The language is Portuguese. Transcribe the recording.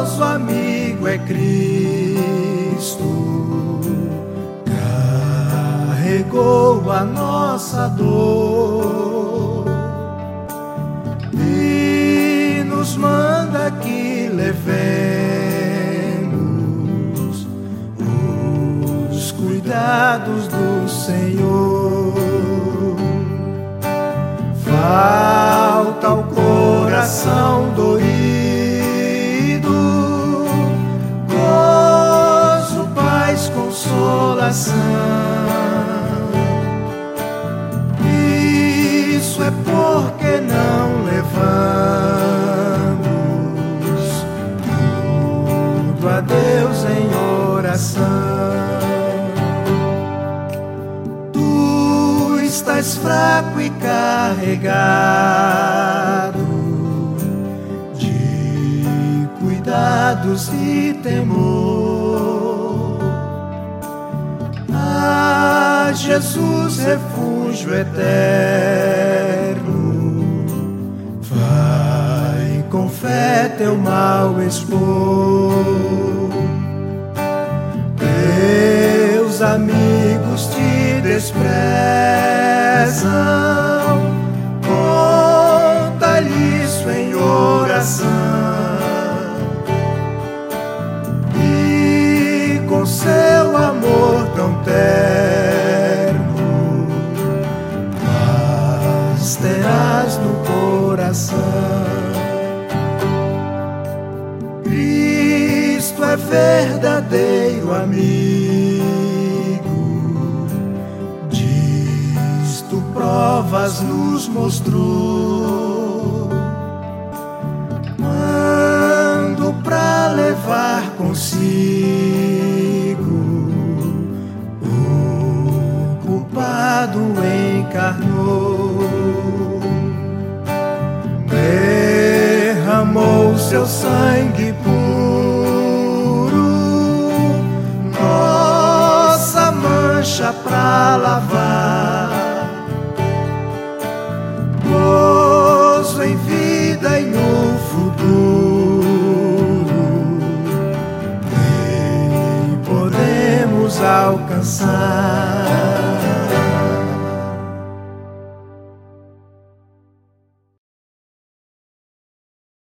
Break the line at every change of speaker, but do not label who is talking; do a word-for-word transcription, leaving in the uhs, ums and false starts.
nosso amigo é Cristo, carregou a nossa dor e nos manda que levemos os cuidados do Senhor. Falta o coração doído, gozo, paz, consolação. Isso é porque não levamos tudo a Deus em oração. Tu estás fraco e carregado de cuidados e temor. Ah, Jesus, refúgio eterno, vai com fé teu mal expor. Teus amigos te desprezam, conta-lhe isso em oração, e com seu amor tão terno paz terás no coração. Cristo é verdadeiro amigo, disto provas nos mostrou, quando pra levar consigo o culpado encarnou, derramou seu sangue puro, nossa mancha pra lavar, gozo em vida e no futuro, bem podemos alcançar.